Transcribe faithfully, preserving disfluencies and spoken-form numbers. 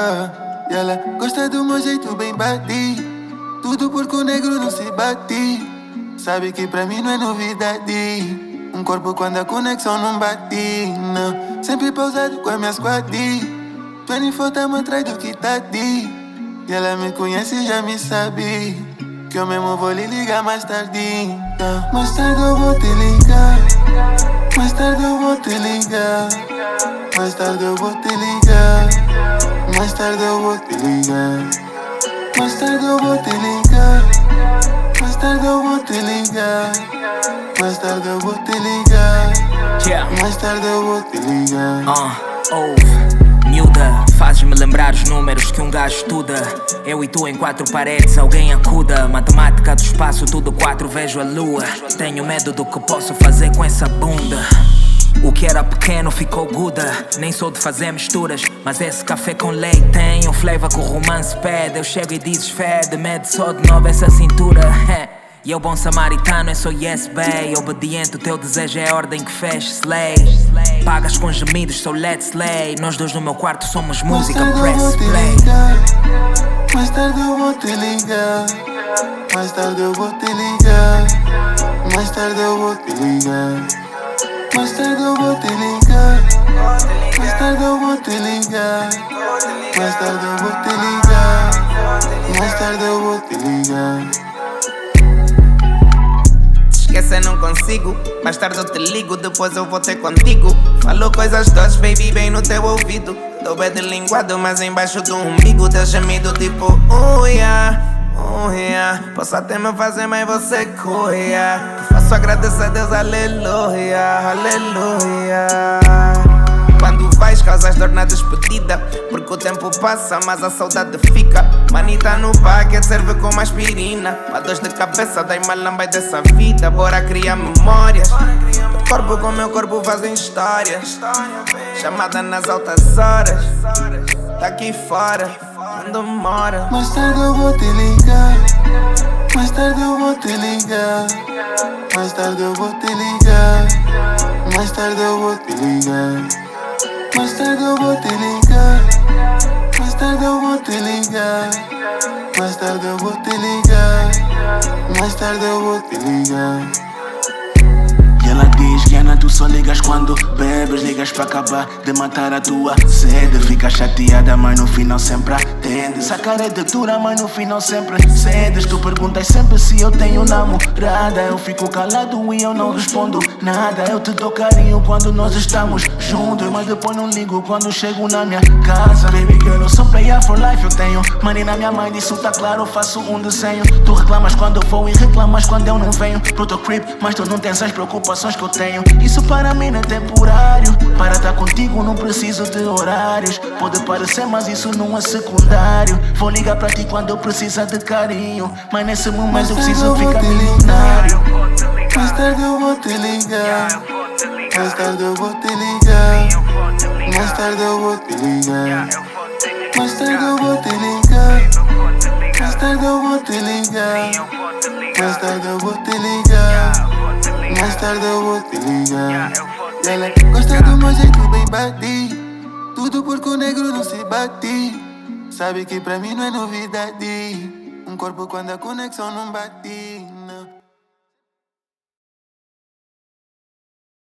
liga. E ela gosta do meu jeito bem bati. Tudo porque o negro não se bate. Sabe que pra mim não é novidade. Um corpo quando a conexão não bate, não. Sempre pausado com a minha squad. vinte e quatro tá mais atrás do que tá de. E ela me conhece e já me sabe que eu mesmo vou lhe ligar mais tarde. Tá? Mais tarde eu vou te ligar. Mais tarde eu vou te ligar. Mais tarde eu vou te ligar. Mais tarde eu vou te ligar. Mais tarde eu vou te ligar. Mais tarde eu vou te ligar. Mais tarde eu vou te ligar. Yeah. Mais tarde eu vou te ligar. Uh, ouve, miúda, fazes-me lembrar os números que um gajo estuda. Eu e tu em quatro paredes, alguém acuda. Matemática do espaço, tudo quatro, vejo a lua. Tenho medo do que posso fazer com essa bunda. O que era pequeno ficou guda. Nem sou de fazer misturas, mas esse café com leite tem um flavor que o romance pede. Eu chego e dizes fede, mede só de novo essa cintura. E eu bom samaritano, eu sou yes bay. Obediente, o teu desejo é a ordem que fecha slay. Pagas com gemidos, sou let's slay. Nós dois no meu quarto somos música, press play. Mais tarde eu vou te ligar. Mais tarde eu vou te ligar. Mais tarde eu vou te ligar. Mais tarde eu vou te ligar. Mais tarde eu vou te ligar. Mais tarde eu vou te ligar. Mais tarde eu vou te ligar. Esquecer não consigo, mais tarde eu te ligo, depois eu vou ter contigo. Falou coisas doces, baby, bem no teu ouvido. Tô bem delinguado, mas embaixo do umbigo teu gemido tipo, oh yeah, oh yeah. Posso até me fazer, mas você corria. Faço agradecer a Deus, aleluia, aleluia. Quando vais causas dor na despedida, porque o tempo passa, mas a saudade fica. Manita no bucket serve como aspirina. Pra dores de cabeça, dai malamba dessa vida. Bora criar memórias. Corpo com meu corpo fazem histórias. Chamada nas altas horas. Tá aqui fora, onde mora. Mais tarde eu vou te ligar. Mais tarde eu vou te ligar. Mais tarde eu vou te ligar. Mais tarde eu vou te ligar. Mais tarde eu vou te ligar. Mais tarde eu vou te ligar. Mais tarde eu vou te ligar. Mais tarde eu vou te ligar. E ela diz que Ana, tu só ligas quando bebes. Ligas pra acabar de matar a tua sede. Fica chateada, mas no final sempre atendes. A cara é de dura, mas no final sempre cedes. Tu perguntas sempre se eu tenho namorada. Eu fico calado e eu não respondo nada. Eu te dou carinho quando nós estamos juntos, mas depois não ligo quando chego na minha casa. Baby girl, eu sou player for life, eu tenho money na minha mind, isso tá claro, eu faço um desenho. Tu reclamas quando eu vou e reclamas quando eu não venho pro teu crib, mas tu não tens as preocupações que eu tenho. Isso para mim não é temporário. Para estar contigo não preciso de horários. Pode parecer, mas isso não é secundário. Vou ligar pra ti quando eu precisar de carinho, mas nesse momento eu preciso ficar milionário. Mais tarde eu vou te ligar. Mais tarde eu vou te ligar. Mais tarde eu vou te ligar. Mais tarde eu vou te ligar. Mais tarde eu vou te ligar. Mais tarde eu vou te ligar. Mais tarde eu vou te ligar. E ela gosta do meu jeito bem bati. Tudo porque o negro não se bate. Sabe que pra mim não é novidade. Um corpo quando a conexão não bate.